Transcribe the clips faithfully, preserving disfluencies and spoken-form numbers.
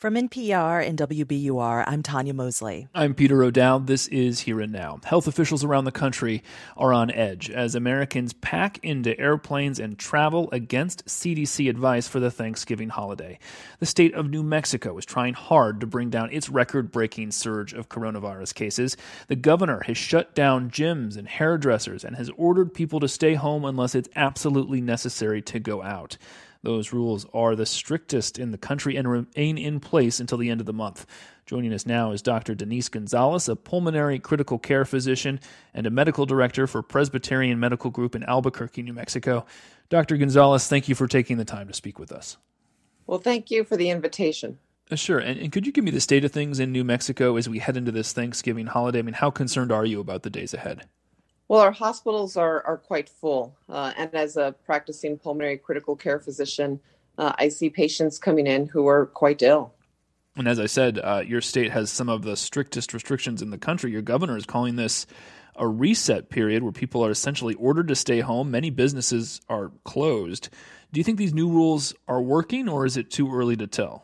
From N P R and W B U R, I'm Tanya Mosley. I'm Peter O'Dowd. This is Here and Now. Health officials around the country are on edge as Americans pack into airplanes and travel against C D C advice for the Thanksgiving holiday. The state of New Mexico is trying hard to bring down its record-breaking surge of coronavirus cases. The governor has shut down gyms and hairdressers and has ordered people to stay home unless it's absolutely necessary to go out. Those rules are the strictest in the country and remain in place until the end of the month. Joining us now is Doctor Denise Gonzalez, a pulmonary critical care physician and a medical director for Presbyterian Medical Group in Albuquerque, New Mexico. Doctor Gonzalez, thank you for taking the time to speak with us. Well, thank you for the invitation. Uh, sure. And, and could you give me the state of things in New Mexico as we head into this Thanksgiving holiday? I mean, how concerned are you about the days ahead? Well, our hospitals are, are quite full. Uh, and as a practicing pulmonary critical care physician, uh, I see patients coming in who are quite ill. And as I said, uh, your state has some of the strictest restrictions in the country. Your governor is calling this a reset period where people are essentially ordered to stay home. Many businesses are closed. Do you think these new rules are working, or is it too early to tell?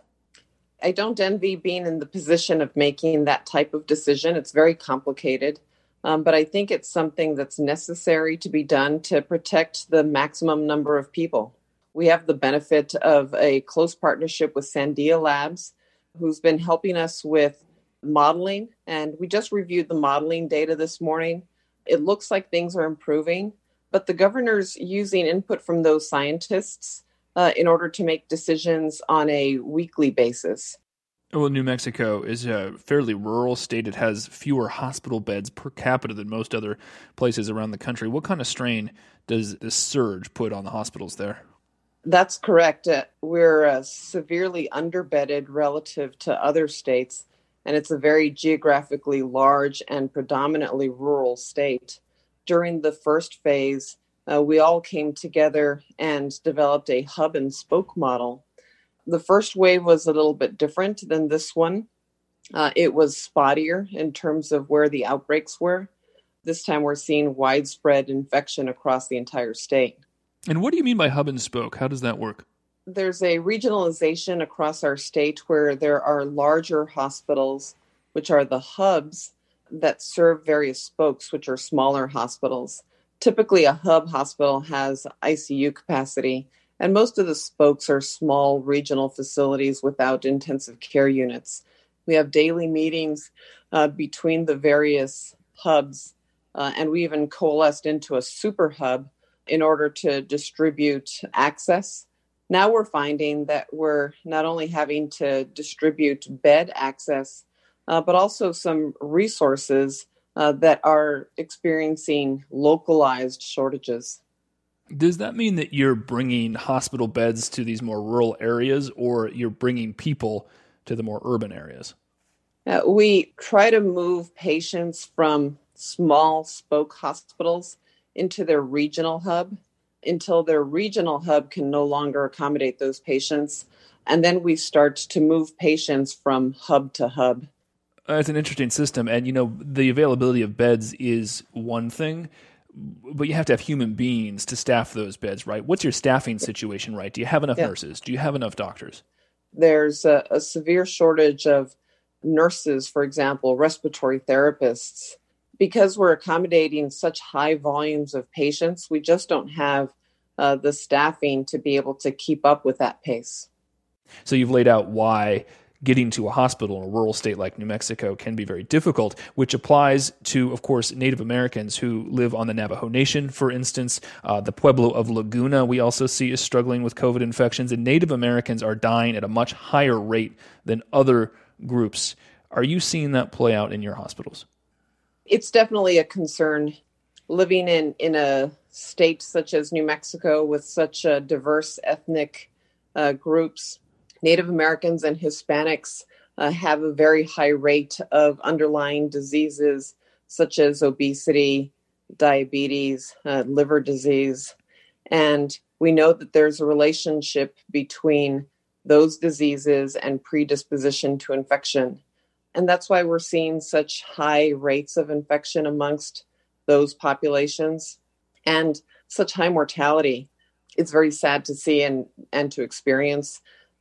I don't envy being in the position of making that type of decision. It's very complicated. Um, but I think it's something that's necessary to be done to protect the maximum number of people. We have the benefit of a close partnership with Sandia Labs, who's been helping us with modeling. And we just reviewed the modeling data this morning. It looks like things are improving, but the governor's using input from those scientists uh, in order to make decisions on a weekly basis. Well, New Mexico is a fairly rural state. It has fewer hospital beds per capita than most other places around the country. What kind of strain does this surge put on the hospitals there? That's correct. Uh, we're uh, severely underbedded relative to other states, and it's a very geographically large and predominantly rural state. During the first phase, uh, we all came together and developed a hub and spoke model. The first wave was a little bit different than this one. Uh, it was spottier in terms of where the outbreaks were. This time we're seeing widespread infection across the entire state. And what do you mean by hub and spoke? How does that work? There's a regionalization across our state where there are larger hospitals, which are the hubs that serve various spokes, which are smaller hospitals. Typically, a hub hospital has I C U capacity, and most of the spokes are small regional facilities without intensive care units. We have daily meetings uh, between the various hubs, uh, and we even coalesced into a super hub in order to distribute access. Now we're finding that we're not only having to distribute bed access, uh, but also some resources uh, that are experiencing localized shortages. Does that mean that you're bringing hospital beds to these more rural areas, or you're bringing people to the more urban areas? Uh, we try to move patients from small spoke hospitals into their regional hub until their regional hub can no longer accommodate those patients. And then we start to move patients from hub to hub. Uh, it's an interesting system. And, you know, the availability of beds is one thing, but you have to have human beings to staff those beds, right? What's your staffing situation, right? Do you have enough yeah. nurses? Do you have enough doctors? There's a, a severe shortage of nurses, for example, respiratory therapists. Because we're accommodating such high volumes of patients, we just don't have uh, the staffing to be able to keep up with that pace. So you've laid out why getting to a hospital in a rural state like New Mexico can be very difficult, which applies to, of course, Native Americans who live on the Navajo Nation, for instance. Uh, the Pueblo of Laguna, we also see, is struggling with COVID infections, and Native Americans are dying at a much higher rate than other groups. Are you seeing that play out in your hospitals? It's definitely a concern. Living in, in a state such as New Mexico with such uh, diverse ethnic uh, groups, Native Americans and Hispanics uh, have a very high rate of underlying diseases such as obesity, diabetes, uh, liver disease. And we know that there's a relationship between those diseases and predisposition to infection. And that's why we're seeing such high rates of infection amongst those populations and such high mortality. It's very sad to see and, and to experience.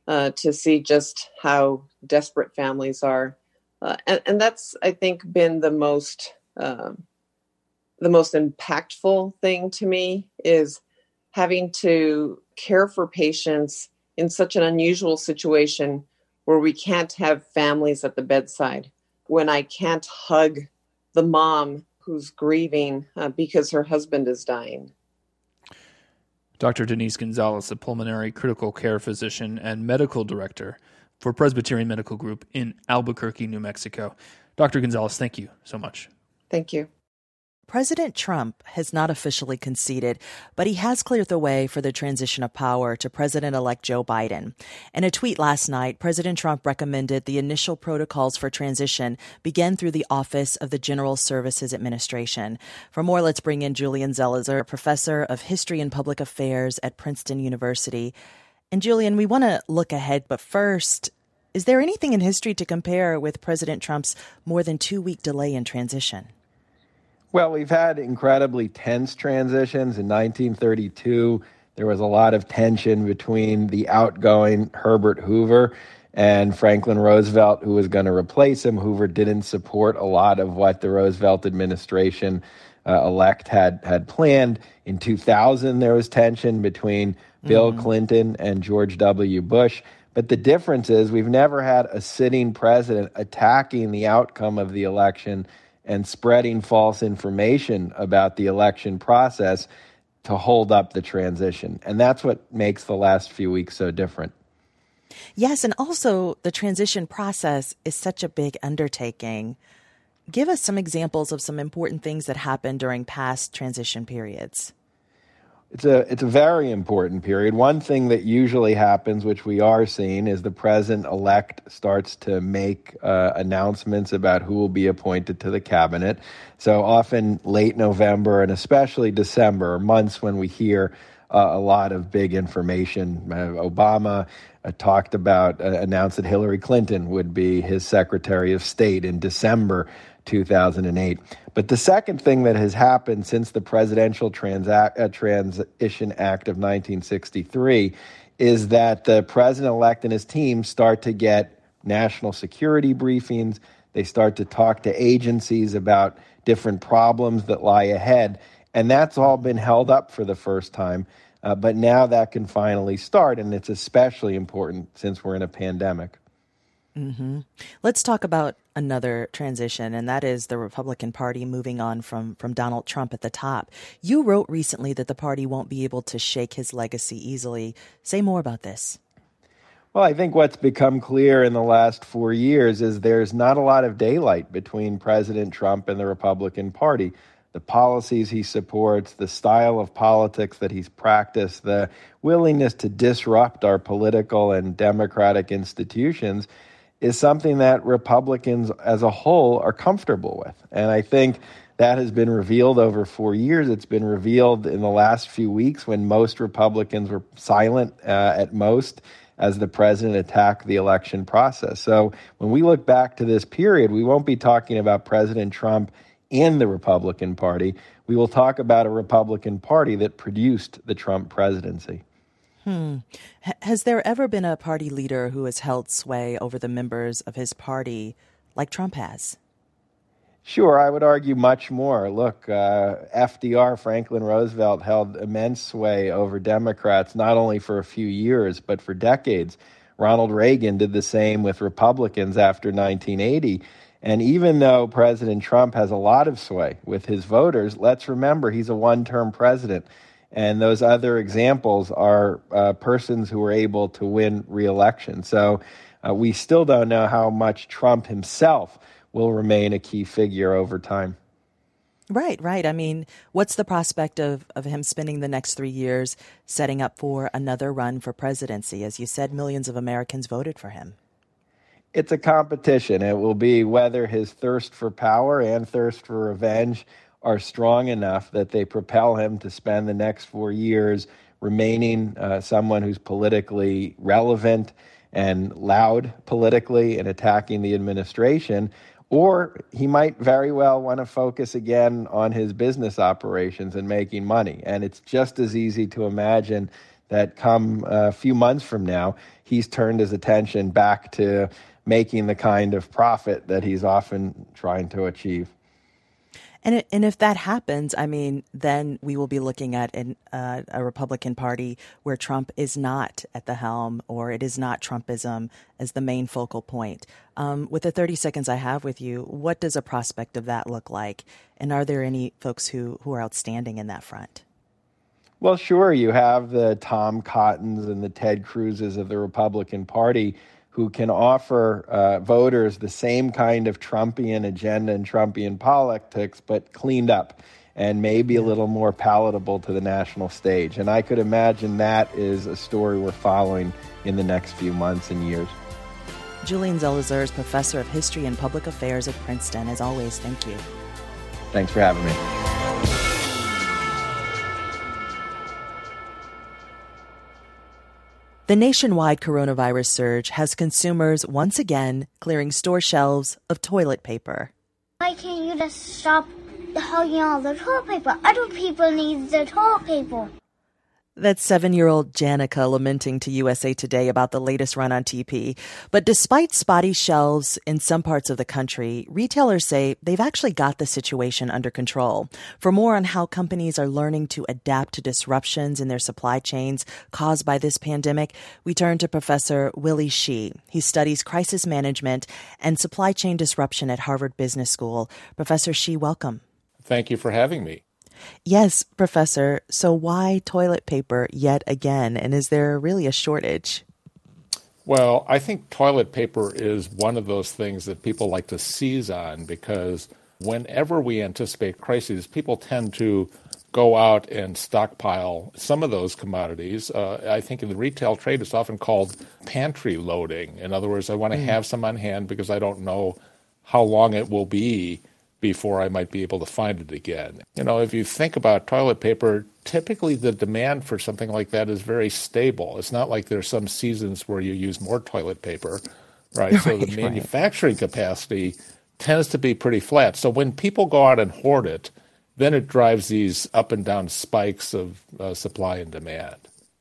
uh, to see just how desperate families are. Uh, and, and that's, I think, been the most uh, the most impactful thing to me, is having to care for patients in such an unusual situation where we can't have families at the bedside, when I can't hug the mom who's grieving uh, because her husband is dying. Doctor Denise Gonzalez, a pulmonary critical care physician and medical director for Presbyterian Medical Group in Albuquerque, New Mexico. Doctor Gonzalez, thank you so much. Thank you. President Trump has not officially conceded, but he has cleared the way for the transition of power to President-elect Joe Biden. In a tweet last night, President Trump recommended the initial protocols for transition begin through the Office of the General Services Administration. For more, let's bring in Julian Zelizer, professor of history and public affairs at Princeton University. And Julian, we want to look ahead, but first, is there anything in history to compare with President Trump's more than two-week delay in transition? Well, we've had incredibly tense transitions. In nineteen thirty-two, there was a lot of tension between the outgoing Herbert Hoover and Franklin Roosevelt, who was going to replace him. Hoover didn't support a lot of what the Roosevelt administration uh, elect had, had planned. In two thousand, there was tension between Bill mm-hmm. Clinton and George W. Bush. But the difference is we've never had a sitting president attacking the outcome of the election and spreading false information about the election process to hold up the transition. And that's what makes the last few weeks so different. Yes, and also the transition process is such a big undertaking. Give us some examples of some important things that happened during past transition periods. It's a it's a very important period. One thing that usually happens, which we are seeing, is the president-elect starts to make uh, announcements about who will be appointed to the cabinet. So often late November and especially December are months when we hear uh, a lot of big information. Uh, Obama uh, talked about, uh, announced that Hillary Clinton would be his Secretary of State in December two thousand eight. But the second thing that has happened since the Presidential Transac- uh, Transition Act of nineteen sixty-three is that the president-elect and his team start to get national security briefings. They start to talk to agencies about different problems that lie ahead. And that's all been held up for the first time. Uh, but now that can finally start, and it's especially important since we're in a pandemic. Mm-hmm. Let's talk about another transition, and that is the Republican Party moving on from, from Donald Trump at the top. You wrote recently that the party won't be able to shake his legacy easily. Say more about this. Well, I think what's become clear in the last four years is there's not a lot of daylight between President Trump and the Republican Party. The policies he supports, the style of politics that he's practiced, the willingness to disrupt our political and democratic institutions is something that Republicans as a whole are comfortable with. And I think that has been revealed over four years. It's been revealed in the last few weeks when most Republicans were silent uh, at most as the president attacked the election process. So when we look back to this period, we won't be talking about President Trump and the Republican Party. We will talk about a Republican Party that produced the Trump presidency. Hmm. H- has there ever been a party leader who has held sway over the members of his party like Trump has? Sure, I would argue much more. Look, uh, F D R, Franklin Roosevelt, held immense sway over Democrats, not only for a few years, but for decades. Ronald Reagan did the same with Republicans after nineteen eighty. And even though President Trump has a lot of sway with his voters, let's remember he's a one-term president. And those other examples are uh, persons who were able to win re-election. So uh, we still don't know how much Trump himself will remain a key figure over time. Right, right. I mean, what's the prospect of, of him spending the next three years setting up for another run for presidency? As you said, millions of Americans voted for him. It's a competition. It will be whether his thirst for power and thirst for revenge are strong enough that they propel him to spend the next four years remaining uh, someone who's politically relevant and loud politically and attacking the administration, or he might very well want to focus again on his business operations and making money. And it's just as easy to imagine that come a few months from now, he's turned his attention back to making the kind of profit that he's often trying to achieve. And it, and if that happens, I mean, then we will be looking at an, uh, a Republican Party where Trump is not at the helm, or it is not Trumpism as the main focal point. Um, with the thirty seconds I have with you, what does a prospect of that look like? And are there any folks who, who are outstanding in that front? Well, sure. You have the Tom Cottons and the Ted Cruzes of the Republican Party who can offer uh, voters the same kind of Trumpian agenda and Trumpian politics, but cleaned up and maybe a little more palatable to the national stage. And I could imagine that is a story we're following in the next few months and years. Julian Zelizer is professor of history and public affairs at Princeton. As always, thank you. Thanks for having me. The nationwide coronavirus surge has consumers once again clearing store shelves of toilet paper. Why can't you just stop hogging all the toilet paper? Other people need the toilet paper. That's seven-year-old Janica lamenting to U S A Today about the latest run on T P. But despite spotty shelves in some parts of the country, retailers say they've actually got the situation under control. For more on how companies are learning to adapt to disruptions in their supply chains caused by this pandemic, we turn to Professor Willy Shih. He studies crisis management and supply chain disruption at Harvard Business School. Professor Shih, welcome. Thank you for having me. Yes, Professor. So why toilet paper yet again? And is there really a shortage? Well, I think toilet paper is one of those things that people like to seize on because whenever we anticipate crises, people tend to go out and stockpile some of those commodities. Uh, I think in the retail trade, it's often called pantry loading. In other words, I want to mm. have some on hand because I don't know how long it will be before I might be able to find it again. You know, if you think about toilet paper, typically the demand for something like that is very stable. It's not like there's some seasons where you use more toilet paper, right? right so the manufacturing right. capacity tends to be pretty flat. So when people go out and hoard it, then it drives these up and down spikes of uh, supply and demand.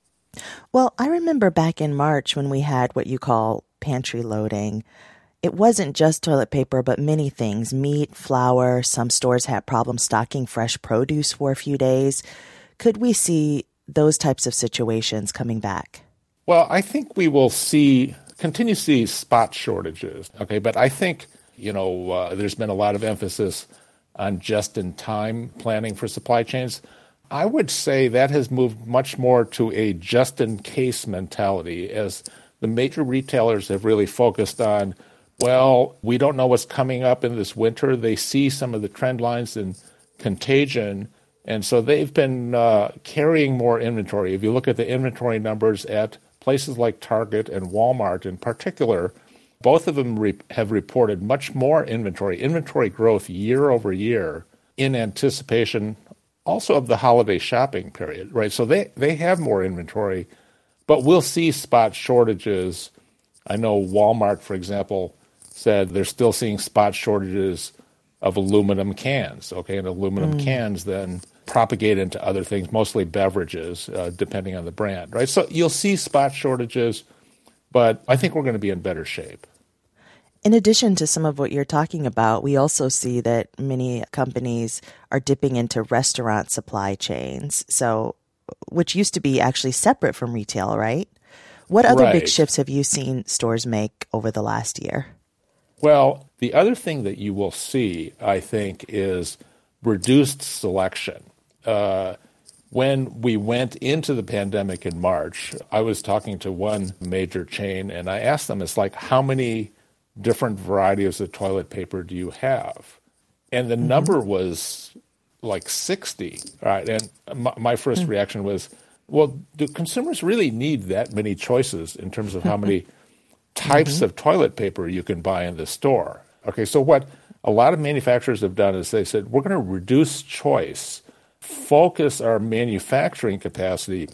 Well, I remember back in March when we had what you call pantry loading. It wasn't just toilet paper, but many things. Meat, flour. Some stores had problems stocking fresh produce for a few days. Could we see those types of situations coming back? Well, I think we will see, continue to see spot shortages. Okay, but I think, you know, uh, there's been a lot of emphasis on just-in-time planning for supply chains. I would say that has moved much more to a just-in-case mentality as the major retailers have really focused on, well, we don't know what's coming up in this winter. They see some of the trend lines in contagion, and so they've been uh, carrying more inventory. If you look at the inventory numbers at places like Target and Walmart in particular, both of them re- have reported much more inventory, inventory growth year over year in anticipation also of the holiday shopping period, right? So they, they have more inventory, but we'll see spot shortages. I know Walmart, for example, said they're still seeing spot shortages of aluminum cans, okay? And aluminum mm. cans then propagate into other things, mostly beverages, uh, depending on the brand, right? So you'll see spot shortages, but I think we're going to be in better shape. In addition to some of what you're talking about, we also see that many companies are dipping into restaurant supply chains, so which used to be actually separate from retail, right? What other right. big shifts have you seen stores make over the last year? Well, the other thing that you will see, I think, is reduced selection. Uh, when we went into the pandemic in March, I was talking to one major chain, and I asked them, it's like, how many different varieties of toilet paper do you have? And the mm-hmm. number was like sixty. All right, and my, my first mm-hmm. reaction was, well, do consumers really need that many choices in terms of how many types mm-hmm. of toilet paper you can buy in the store? Okay, so what a lot of manufacturers have done is they said, we're going to reduce choice, focus our manufacturing capacity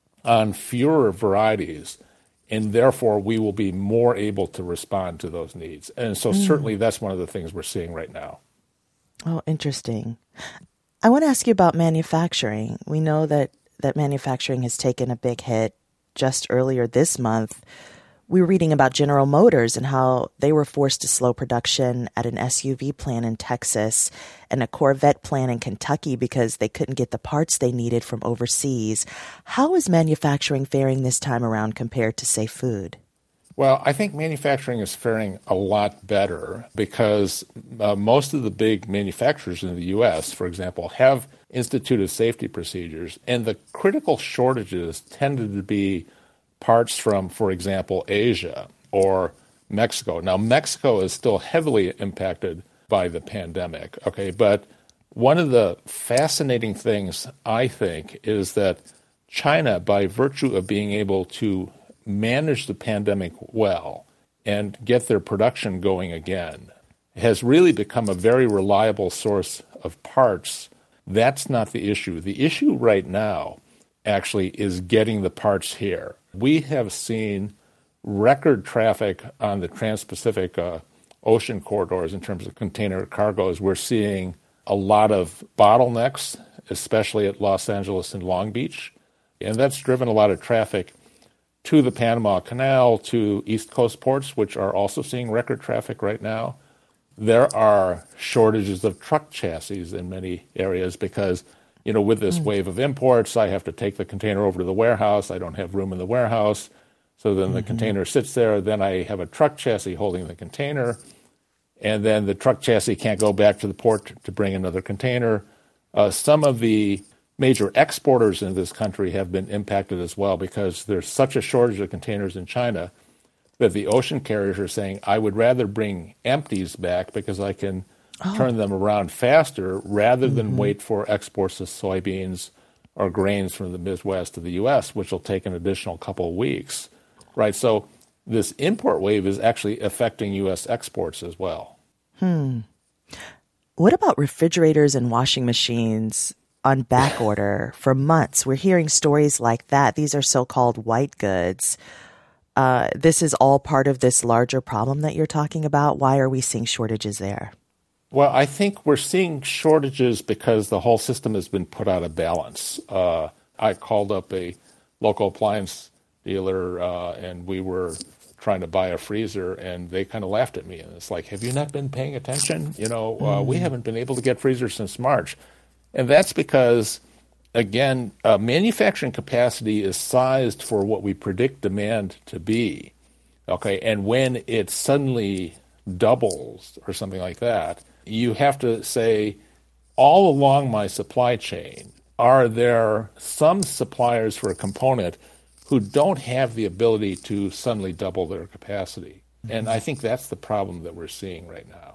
on fewer varieties, and therefore we will be more able to respond to those needs. And so mm. certainly that's one of the things we're seeing right now. Oh, interesting. I want to ask you about manufacturing. We know that that manufacturing has taken a big hit. Just earlier this month, we were reading about General Motors and how they were forced to slow production at an S U V plant in Texas and a Corvette plant in Kentucky because they couldn't get the parts they needed from overseas. How is manufacturing faring this time around compared to, say, food? Well, I think manufacturing is faring a lot better because uh, most of the big manufacturers in the U S, for example, have instituted safety procedures, and the critical shortages tended to be parts from, for example, Asia or Mexico. Now, Mexico is still heavily impacted by the pandemic, okay? But one of the fascinating things, I think, is that China, by virtue of being able to manage the pandemic well and get their production going again, has really become a very reliable source of parts. That's not the issue. The issue right now actually is getting the parts here. We have seen record traffic on the Trans-Pacific uh, ocean corridors in terms of container cargoes. We're seeing a lot of bottlenecks, especially at Los Angeles and Long Beach, and that's driven a lot of traffic to the Panama Canal, to East Coast ports, which are also seeing record traffic right now. There are shortages of truck chassis in many areas because, you know, with this mm. wave of imports, I have to take the container over to the warehouse. I don't have room in the warehouse. So then mm-hmm. the container sits there. Then I have a truck chassis holding the container. And then the truck chassis can't go back to the port to bring another container. Uh, some of the major exporters in this country have been impacted as well because there's such a shortage of containers in China that the ocean carriers are saying, I would rather bring empties back because I can oh. turn them around faster rather mm-hmm. than wait for exports of soybeans or grains from the Midwest to the U S, which will take an additional couple of weeks, right? So this import wave is actually affecting U S exports as well. Hmm. What about refrigerators and washing machines on back order for months? We're hearing stories like that. These are so-called white goods. Uh, this is all part of this larger problem that you're talking about. Why are we seeing shortages there? Well, I think we're seeing shortages because the whole system has been put out of balance. Uh, I called up a local appliance dealer, uh, and we were trying to buy a freezer, and they kind of laughed at me. And it's like, have you not been paying attention? You know, uh, mm. we haven't been able to get freezers since March. And that's because, again, uh, manufacturing capacity is sized for what we predict demand to be, okay? And when it suddenly doubles or something like that, you have to say, all along my supply chain, are there some suppliers for a component who don't have the ability to suddenly double their capacity? And I think that's the problem that we're seeing right now.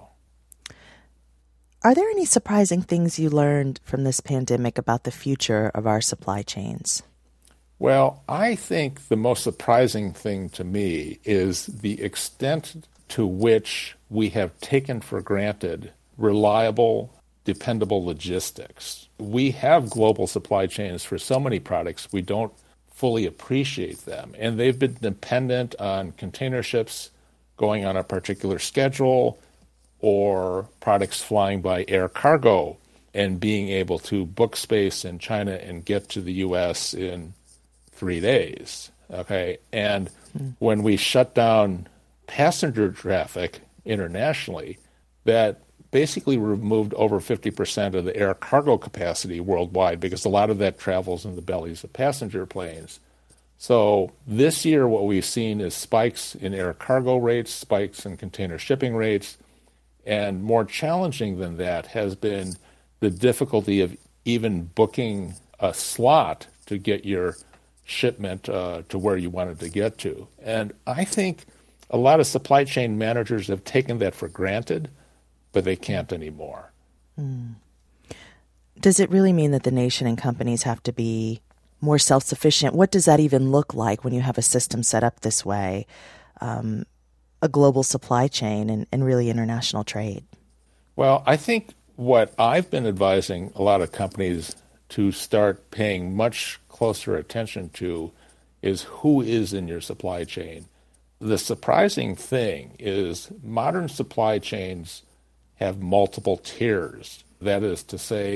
Are there any surprising things you learned from this pandemic about the future of our supply chains? Well, I think the most surprising thing to me is the extent to which we have taken for granted reliable, dependable logistics. We have global supply chains for so many products, we don't fully appreciate them. And they've been dependent on container ships going on a particular schedule, or products flying by air cargo and being able to book space in China and get to the U S in three days, okay? And mm. when we shut down passenger traffic internationally, that basically removed over fifty percent of the air cargo capacity worldwide because a lot of that travels in the bellies of passenger planes. So this year what we've seen is spikes in air cargo rates, spikes in container shipping rates, and more challenging than that has been the difficulty of even booking a slot to get your shipment uh, to where you wanted to get to. And I think a lot of supply chain managers have taken that for granted, but they can't anymore. Mm. Does it really mean that the nation and companies have to be more self-sufficient? What does that even look like when you have a system set up this way? Um, a global supply chain and, and really international trade? Well, I think what I've been advising a lot of companies to start paying much closer attention to is who is in your supply chain. The surprising thing is modern supply chains have multiple tiers. That is to say,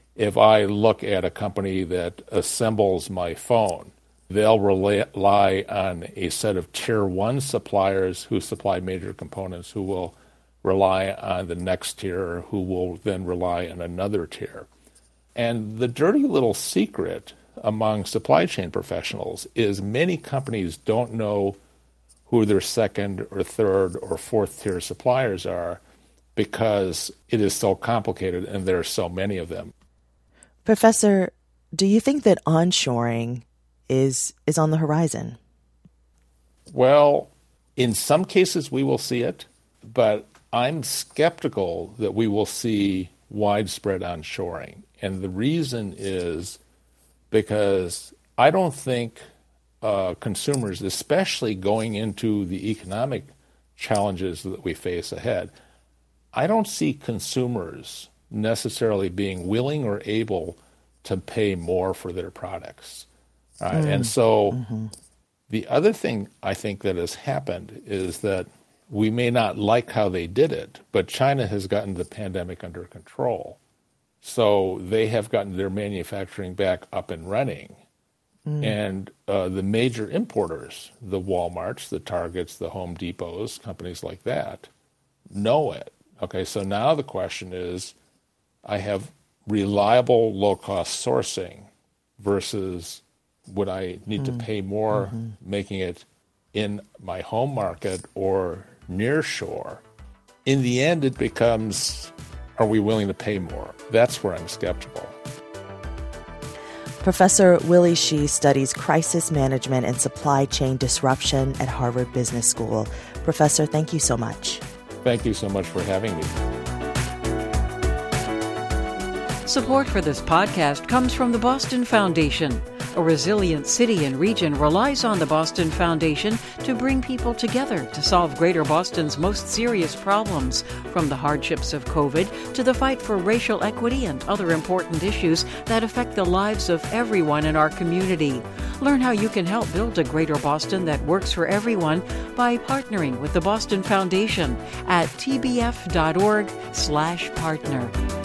if I look at a company that assembles my phone, they'll rely on a set of tier one suppliers who supply major components who will rely on the next tier, who will then rely on another tier. And the dirty little secret among supply chain professionals is many companies don't know who their second or third or fourth tier suppliers are because it is so complicated and there are so many of them. Professor, do you think that onshoring is is on the horizon? Well, in some cases we will see it, but I'm skeptical that we will see widespread onshoring. And the reason is because I don't think uh, consumers, especially going into the economic challenges that we face ahead, I don't see consumers necessarily being willing or able to pay more for their products. Uh, mm. And so mm-hmm. the other thing I think that has happened is that we may not like how they did it, but China has gotten the pandemic under control. So they have gotten their manufacturing back up and running. Mm. And uh, the major importers, the Walmarts, the Targets, the Home Depots, companies like that, know it. Okay, so now the question is, I have reliable low-cost sourcing versus would I need mm. to pay more mm-hmm. making it in my home market or near shore? In the end, it becomes, are we willing to pay more? That's where I'm skeptical. Professor Willy Shih studies crisis management and supply chain disruption at Harvard Business School. Professor, thank you so much. Thank you so much for having me. Support for this podcast comes from the Boston Foundation. A resilient city and region relies on the Boston Foundation to bring people together to solve Greater Boston's most serious problems, from the hardships of COVID to the fight for racial equity and other important issues that affect the lives of everyone in our community. Learn how you can help build a Greater Boston that works for everyone by partnering with the Boston Foundation at tbf.org slash partner.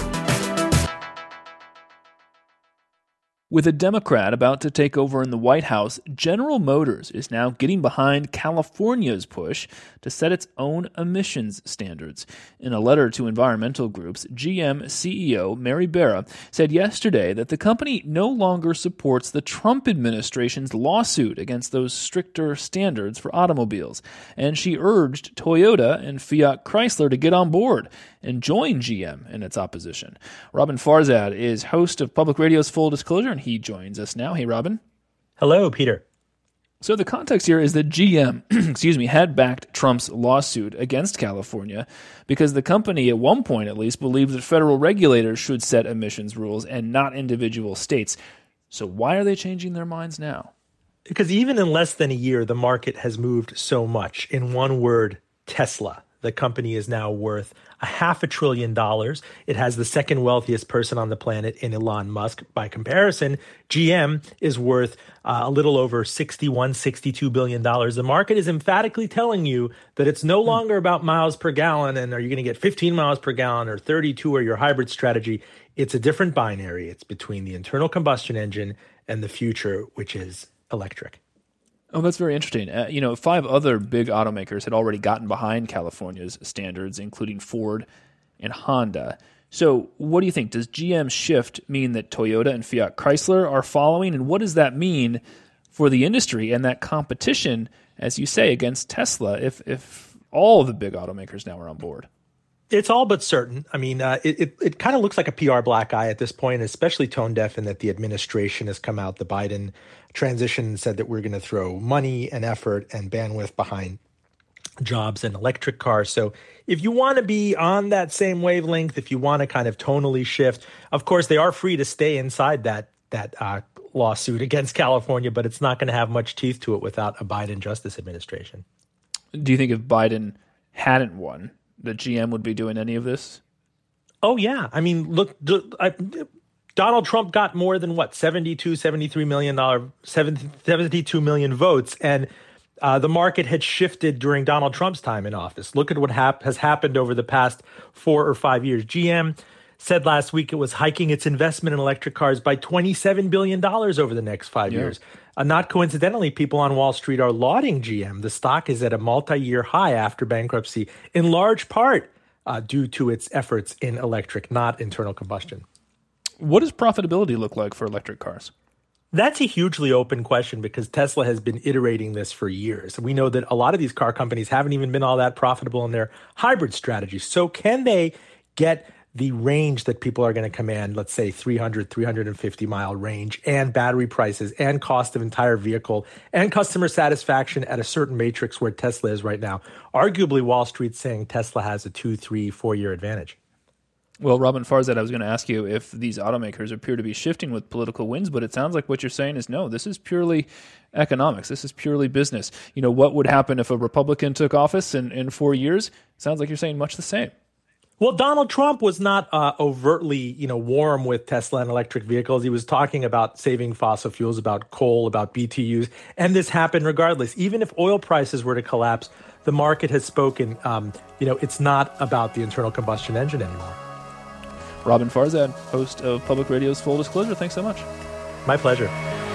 With a Democrat about to take over in the White House, General Motors is now getting behind California's push to set its own emissions standards. In a letter to environmental groups, G M C E O Mary Barra said yesterday that the company no longer supports the Trump administration's lawsuit against those stricter standards for automobiles, and she urged Toyota and Fiat Chrysler to get on board and join G M in its opposition. Robin Farzad is host of Public Radio's Full Disclosure, and he joins us now. Hey, Robin. Hello, Peter. So the context here is that G M, excuse me, had backed Trump's lawsuit against California because the company, at one point at least, believed that federal regulators should set emissions rules and not individual states. So why are they changing their minds now? Because even in less than a year, the market has moved so much. In one word, Tesla. The company is now worth a half a trillion dollars. It has the second wealthiest person on the planet in Elon Musk. By comparison, G M is worth uh, a little over sixty-one, sixty-two billion dollars. The market is emphatically telling you that it's no longer about miles per gallon and are you going to get fifteen miles per gallon or thirty-two or your hybrid strategy. It's a different binary. It's between the internal combustion engine and the future, which is electric. Oh, that's very interesting. Uh, you know, five other big automakers had already gotten behind California's standards, including Ford and Honda. So what do you think? Does G M's shift mean that Toyota and Fiat Chrysler are following? And what does that mean for the industry and that competition, as you say, against Tesla, if if all of the big automakers now are on board? It's all but certain. I mean, uh, it, it, it kind of looks like a P R black eye at this point, especially tone deaf in that the administration has come out, the Biden transition, and said that we're going to throw money and effort and bandwidth behind jobs and electric cars. So if you want to be on that same wavelength, if you want to kind of tonally shift, of course, they are free to stay inside that that uh, lawsuit against California, but it's not going to have much teeth to it without a Biden Justice administration. Do you think if Biden hadn't won, that G M would be doing any of this? Oh, yeah. I mean, look, I, Donald Trump got more than, what, seventy-two, seventy-three million dollars, seventy-two million votes. And uh, the market had shifted during Donald Trump's time in office. Look at what hap- has happened over the past four or five years. G M said last week it was hiking its investment in electric cars by twenty-seven billion dollars over the next five yeah. years. Uh, not coincidentally, people on Wall Street are lauding G M. The stock is at a multi-year high after bankruptcy, in large part uh, due to its efforts in electric, not internal combustion. What does profitability look like for electric cars? That's a hugely open question because Tesla has been iterating this for years. We know that a lot of these car companies haven't even been all that profitable in their hybrid strategy. So can they get the range that people are going to command, let's say three hundred, three hundred fifty mile range, and battery prices and cost of entire vehicle and customer satisfaction at a certain matrix where Tesla is right now? Arguably, Wall Street's saying Tesla has a two, three, four-year advantage. Well, Robin Farzad, I was going to ask you if these automakers appear to be shifting with political winds, but it sounds like what you're saying is no, this is purely economics. This is purely business. You know, what would happen if a Republican took office in, in four years? Sounds like you're saying much the same. Well, Donald Trump was not uh, overtly, you know, warm with Tesla and electric vehicles. He was talking about saving fossil fuels, about coal, about B T Us, and this happened regardless. Even if oil prices were to collapse, the market has spoken. Um, you know, it's not about the internal combustion engine anymore. Robin Farzad, host of Public Radio's Full Disclosure. Thanks so much. My pleasure.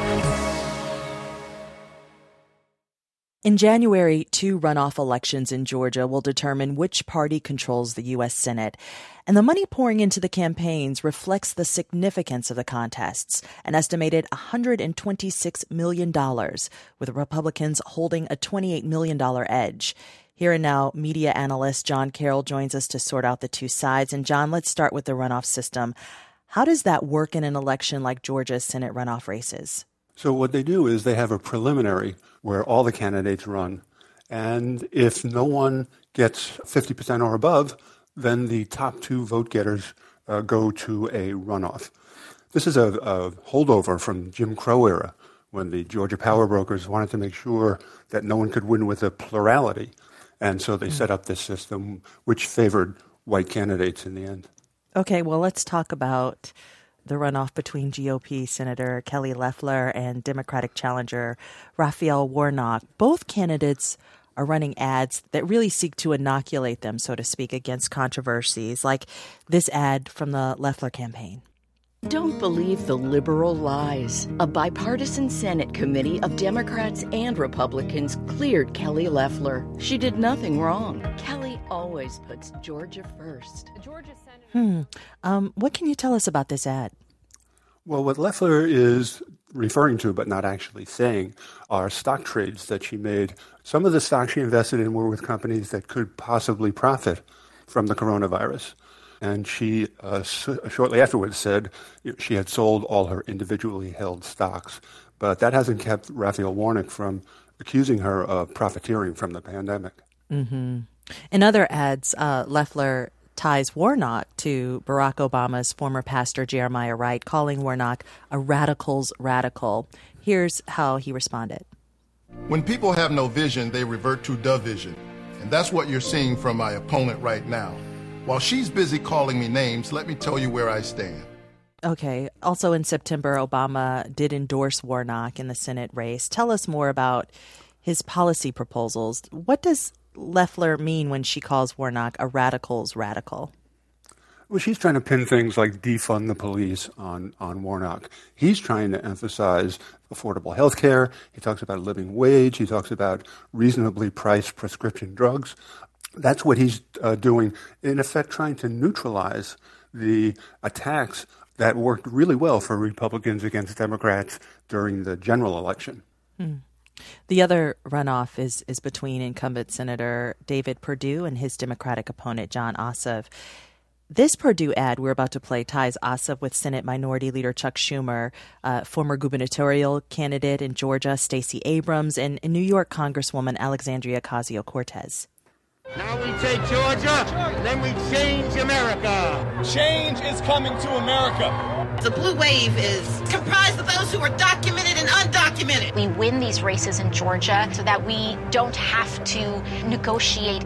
In January, two runoff elections in Georgia will determine which party controls the U S Senate. And the money pouring into the campaigns reflects the significance of the contests, an estimated one hundred twenty-six million dollars, with Republicans holding a twenty-eight million dollars edge. Here and now, media analyst John Carroll joins us to sort out the two sides. And John, let's start with the runoff system. How does that work in an election like Georgia's Senate runoff races? So what they do is they have a preliminary where all the candidates run. And if no one gets fifty percent or above, then the top two vote getters uh, go to a runoff. This is a, a holdover from Jim Crow era, when the Georgia power brokers wanted to make sure that no one could win with a plurality. And so they set up this system which favored white candidates in the end. Okay, well, let's talk about the runoff between G O P Senator Kelly Loeffler and Democratic challenger Raphael Warnock. Both candidates are running ads that really seek to inoculate them, so to speak, against controversies, like this ad from the Loeffler campaign. Don't believe the liberal lies. A bipartisan Senate committee of Democrats and Republicans cleared Kelly Loeffler. She did nothing wrong. Kelly always puts Georgia first. Georgia Senator- hmm. Um, what can you tell us about this ad? Well, what Loeffler is referring to, but not actually saying, are stock trades that she made. Some of the stocks she invested in were with companies that could possibly profit from the coronavirus. And she uh, s- shortly afterwards said she had sold all her individually held stocks. But that hasn't kept Raphael Warnock from accusing her of profiteering from the pandemic. Mm-hmm. In other ads, uh, Loeffler ties Warnock to Barack Obama's former pastor Jeremiah Wright, calling Warnock a radical's radical. Here's how he responded. When people have no vision, they revert to the vision. And that's what you're seeing from my opponent right now. While she's busy calling me names, let me tell you where I stand. Okay. Also in September, Obama did endorse Warnock in the Senate race. Tell us more about his policy proposals. What does Loeffler mean when she calls Warnock a radical's radical? Well, she's trying to pin things like defund the police on, on Warnock. He's trying to emphasize affordable health care. He talks about a living wage. He talks about reasonably priced prescription drugs. That's what he's uh, doing, in effect, trying to neutralize the attacks that worked really well for Republicans against Democrats during the general election. Hmm. The other runoff is, is between incumbent Senator David Perdue and his Democratic opponent, Jon Ossoff. This Perdue ad we're about to play ties Ossoff with Senate Minority Leader Chuck Schumer, uh, former gubernatorial candidate in Georgia, Stacey Abrams, and, and New York Congresswoman Alexandria Ocasio-Cortez. Now we take Georgia, then we change America. Change is coming to America. The blue wave is comprised of those who are documented and undocumented. We win these races in Georgia so that we don't have to negotiate.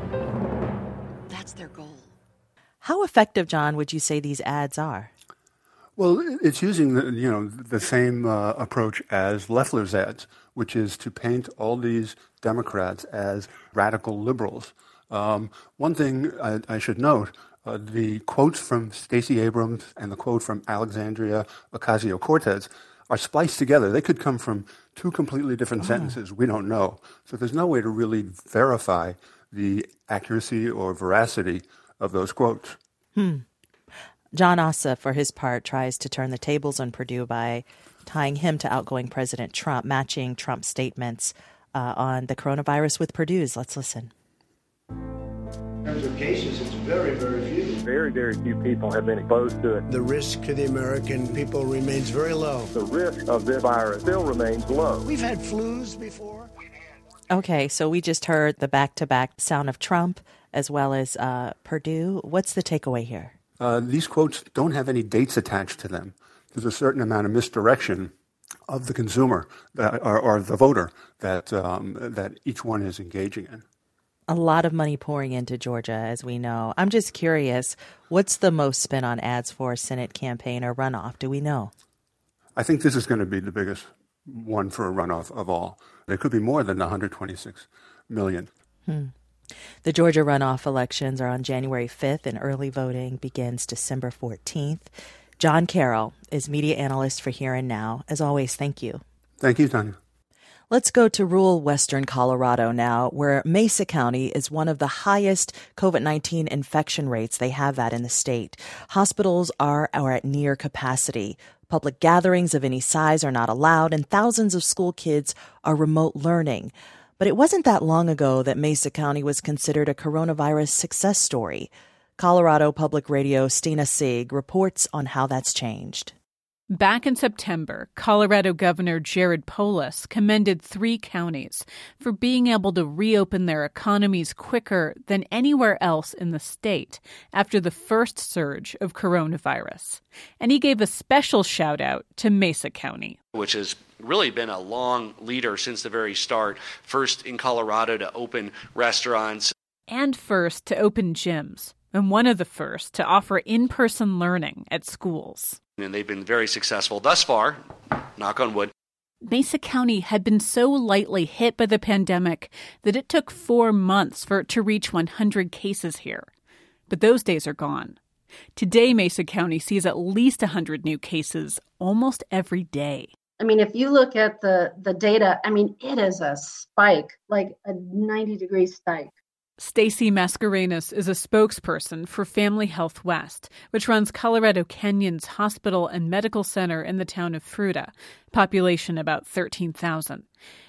That's their goal. How effective, John, would you say these ads are? Well, it's using the, you know, the same uh, approach as Loeffler's ads, which is to paint all these Democrats as radical liberals. Um, one thing I, I should note, Uh, the quotes from Stacey Abrams and the quote from Alexandria Ocasio-Cortez are spliced together. They could come from two completely different oh. sentences. We don't know. So there's no way to really verify the accuracy or veracity of those quotes. Hmm. John Ossoff, for his part, tries to turn the tables on Perdue by tying him to outgoing President Trump, matching Trump's statements uh, on the coronavirus with Perdue's. Let's listen. In terms of cases, it's very, very few. Very, very few people have been exposed to it. The risk to the American people remains very low. The risk of this virus still remains low. We've had flus before. Okay, so we just heard the back-to-back sound of Trump as well as uh, Perdue. What's the takeaway here? Uh, these quotes don't have any dates attached to them. There's a certain amount of misdirection of the consumer that, or, or the voter that um, that each one is engaging in. A lot of money pouring into Georgia, as we know. I'm just curious, what's the most spent on ads for a Senate campaign or runoff? Do we know? I think this is going to be the biggest one for a runoff of all. There could be more than one hundred twenty-six million. Hmm. The Georgia runoff elections are on January fifth, and early voting begins December fourteenth. John Carroll is media analyst for Here and Now. As always, thank you. Thank you, Tanya. Let's go to rural western Colorado now, where Mesa County is one of the highest COVID nineteen infection rates they have at in the state. Hospitals are, are at near capacity. Public gatherings of any size are not allowed, and thousands of school kids are remote learning. But it wasn't that long ago that Mesa County was considered a coronavirus success story. Colorado Public Radio Stina Sieg reports on how that's changed. Back in September, Colorado Governor Jared Polis commended three counties for being able to reopen their economies quicker than anywhere else in the state after the first surge of coronavirus. And he gave a special shout out to Mesa County, which has really been a long leader since the very start. First in Colorado to open restaurants. And first to open gyms, and one of the first to offer in-person learning at schools. And they've been very successful thus far, knock on wood. Mesa County had been so lightly hit by the pandemic that it took four months for it to reach one hundred cases here. But those days are gone. Today, Mesa County sees at least one hundred new cases almost every day. I mean, if you look at the, the data, I mean, it is a spike, like a ninety-degree spike. Stacy Mascarenas is a spokesperson for Family Health West, which runs Colorado Canyon's hospital and medical center in the town of Fruita, population about thirteen thousand.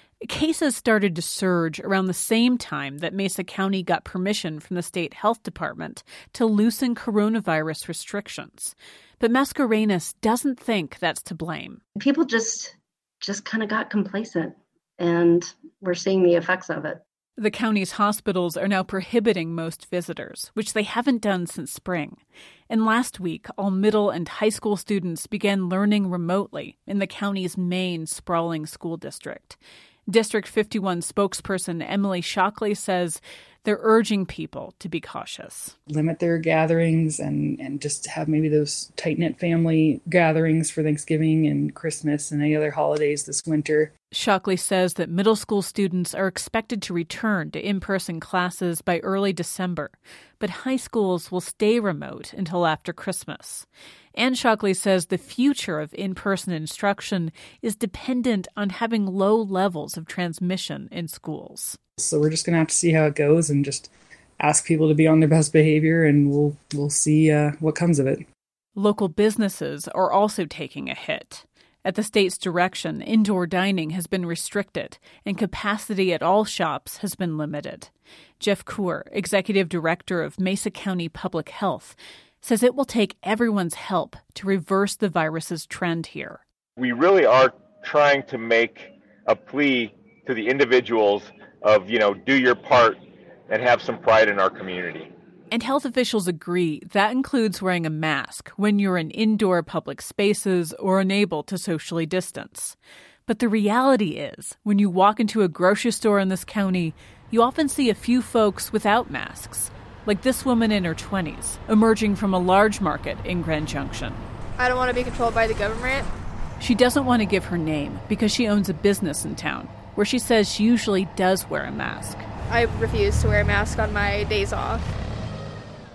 Cases started to surge around the same time that Mesa County got permission from the state health department to loosen coronavirus restrictions. But Mascarenas doesn't think that's to blame. People just just kind of got complacent, and we're seeing the effects of it. The county's hospitals are now prohibiting most visitors, which they haven't done since spring. And last week, all middle and high school students began learning remotely in the county's main sprawling school district. District fifty-one spokesperson Emily Shockley says they're urging people to be cautious. Limit their gatherings and, and just have maybe those tight-knit family gatherings for Thanksgiving and Christmas and any other holidays this winter. Shockley says that middle school students are expected to return to in-person classes by early December, but high schools will stay remote until after Christmas. And Shockley says the future of in-person instruction is dependent on having low levels of transmission in schools. So we're just going to have to see how it goes and just ask people to be on their best behavior, and we'll we'll see uh, what comes of it. Local businesses are also taking a hit. At the state's direction, indoor dining has been restricted, and capacity at all shops has been limited. Jeff Kuhr, executive director of Mesa County Public Health, says it will take everyone's help to reverse the virus's trend here. We really are trying to make a plea to the individuals of, you know, do your part and have some pride in our community. And health officials agree that includes wearing a mask when you're in indoor public spaces or unable to socially distance. But the reality is, when you walk into a grocery store in this county, you often see a few folks without masks, like this woman in her twenties, emerging from a large market in Grand Junction. I don't want to be controlled by the government. She doesn't want to give her name because she owns a business in town, where she says she usually does wear a mask. I refuse to wear a mask on my days off.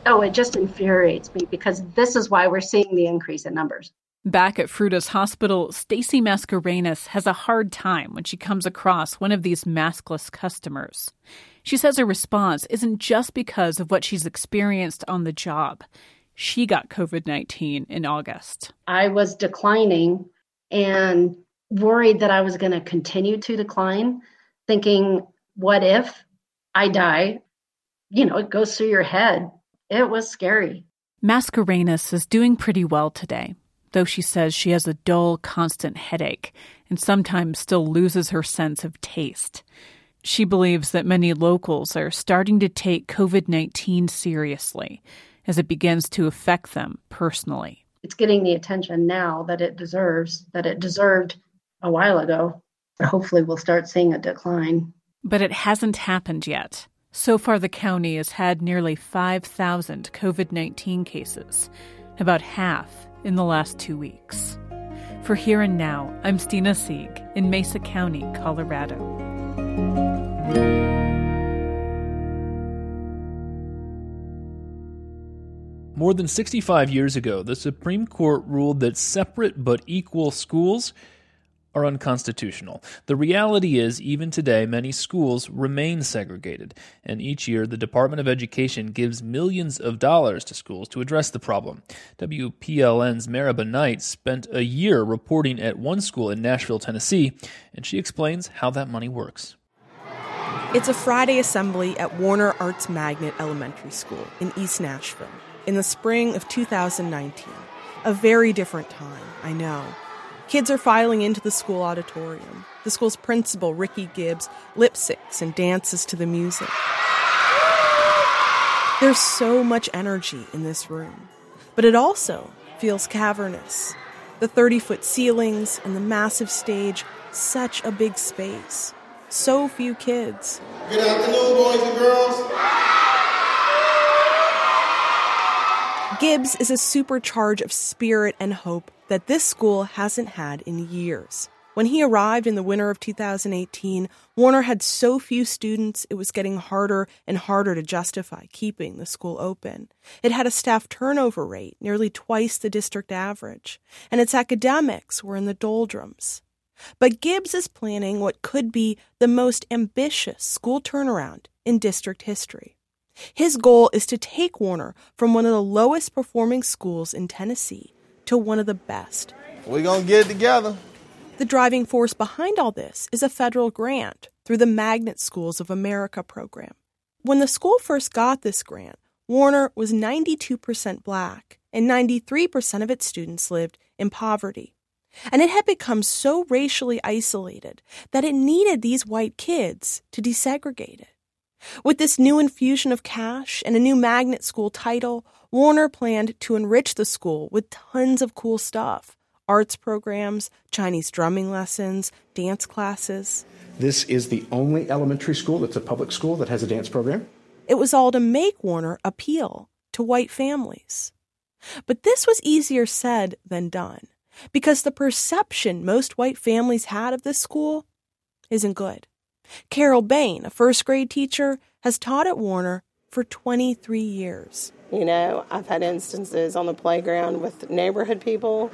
Oh, it just infuriates me because this is why we're seeing the increase in numbers. Back at Fruita's hospital, Stacey Mascarenas has a hard time when she comes across one of these maskless customers. She says her response isn't just because of what she's experienced on the job. She got covid nineteen in August. I was declining and worried that I was going to continue to decline, thinking, what if I die? You know, it goes through your head. It was scary. Mascarenas is doing pretty well today, though she says she has a dull, constant headache and sometimes still loses her sense of taste. She believes that many locals are starting to take covid nineteen seriously as it begins to affect them personally. It's getting the attention now that it deserves, that it deserved a while ago. Hopefully we'll start seeing a decline. But it hasn't happened yet. So far, the county has had nearly five thousand covid nineteen cases, about half in the last two weeks. For Here and Now, I'm Stina Sieg in Mesa County, Colorado. More than sixty-five years ago, the Supreme Court ruled that separate but equal schools are unconstitutional. The reality is, even today, many schools remain segregated, and each year the Department of Education gives millions of dollars to schools to address the problem. W P L N's Maribel Knight spent a year reporting at one school in Nashville, Tennessee, and she explains how that money works. It's a Friday assembly at Warner Arts Magnet Elementary School in East Nashville in the spring of two thousand nineteen. A very different time, I know. Kids are filing into the school auditorium. The school's principal, Ricky Gibbs, lip-syncs and dances to the music. There's so much energy in this room, but it also feels cavernous. The thirty-foot ceilings and the massive stage, such a big space. So few kids. Good afternoon, boys and girls. Gibbs is a supercharge of spirit and hope that this school hasn't had in years. When he arrived in the winter of two thousand eighteen, Warner had so few students it was getting harder and harder to justify keeping the school open. It had a staff turnover rate nearly twice the district average, and its academics were in the doldrums. But Gibbs is planning what could be the most ambitious school turnaround in district history. His goal is to take Warner from one of the lowest performing schools in Tennessee to one of the best. We're going to get it together. The driving force behind all this is a federal grant through the Magnet Schools of America program. When the school first got this grant, Warner was ninety-two percent black, and ninety-three percent of its students lived in poverty. And it had become so racially isolated that it needed these white kids to desegregate it. With this new infusion of cash and a new magnet school title, Warner planned to enrich the school with tons of cool stuff. Arts programs, Chinese drumming lessons, dance classes. This is the only elementary school that's a public school that has a dance program. It was all to make Warner appeal to white families. But this was easier said than done, because the perception most white families had of this school isn't good. Carol Bain, a first grade teacher, has taught at Warner for twenty-three years. You know, I've had instances on the playground with neighborhood people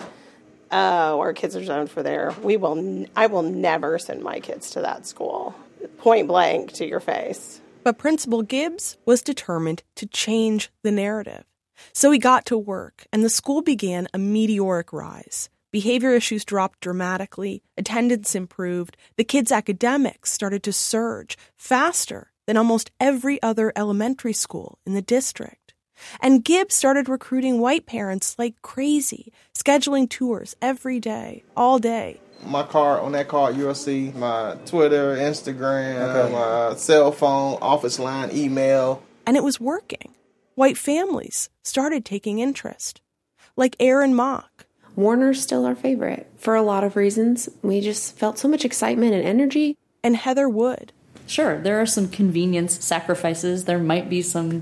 uh, where kids are zoned for there. We will, n- I will never send my kids to that school. Point blank to your face. But Principal Gibbs was determined to change the narrative. So he got to work, and the school began a meteoric rise. Behavior issues dropped dramatically, attendance improved, the kids' academics started to surge faster than almost every other elementary school in the district. And Gibbs started recruiting white parents like crazy, scheduling tours every day, all day. My card, on that card, you'll see my Twitter, Instagram, okay. my cell phone, office line, email. And it was working. White families started taking interest, like Aaron Mock. Warner's still our favorite for a lot of reasons. We just felt so much excitement and energy. And Heather Wood. Sure, there are some convenience sacrifices. There might be some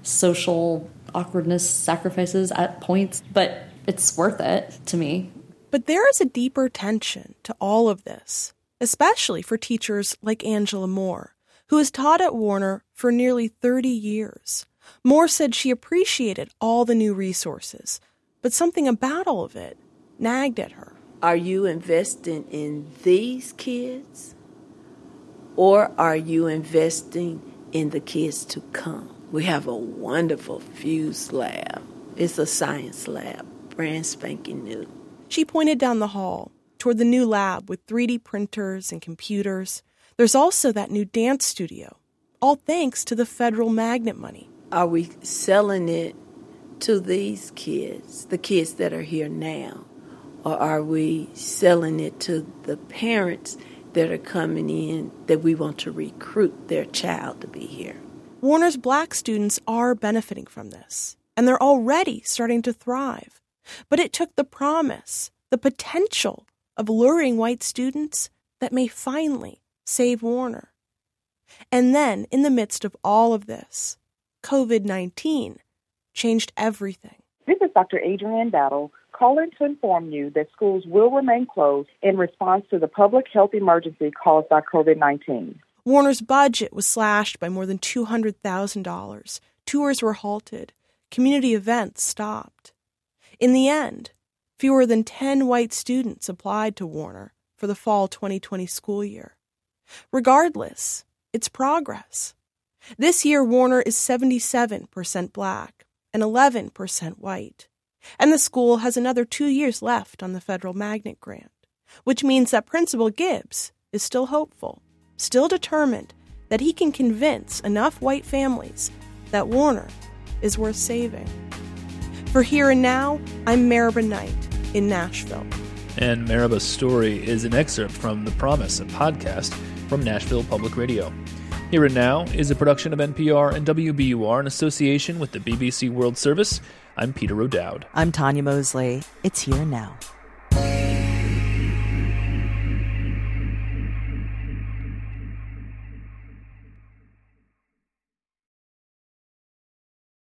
social awkwardness sacrifices at points, but it's worth it to me. But there is a deeper tension to all of this, especially for teachers like Angela Moore, who has taught at Warner for nearly thirty years. Moore said she appreciated all the new resources, but something about all of it nagged at her. Are you investing in these kids, or are you investing in the kids to come? We have a wonderful Fuse lab. It's a science lab, brand spanking new. She pointed down the hall toward the new lab with three D printers and computers. There's also that new dance studio, all thanks to the federal magnet money. Are we selling it to these kids, the kids that are here now, or are we selling it to the parents that are coming in that we want to recruit their child to be here? Warner's Black students are benefiting from this, and they're already starting to thrive. But it took the promise, the potential of luring white students that may finally save Warner. And then, in the midst of all of this, covid nineteen changed everything. This is Doctor Adrienne Battle calling to inform you that schools will remain closed in response to the public health emergency caused by covid nineteen. Warner's budget was slashed by more than two hundred thousand dollars. Tours were halted. Community events stopped. In the end, fewer than ten white students applied to Warner for the fall twenty twenty school year. Regardless, it's progress. This year, Warner is seventy-seven percent black and eleven percent white. And the school has another two years left on the federal magnet grant, which means that Principal Gibbs is still hopeful, still determined that he can convince enough white families that Warner is worth saving. For Here and Now, I'm Maribel Knight in Nashville. And Maribel's story is an excerpt from The Promise, a podcast from Nashville Public Radio. Here and Now is a production of N P R and W B U R in association with the B B C World Service. I'm Peter O'Dowd. I'm Tanya Mosley. It's Here and Now.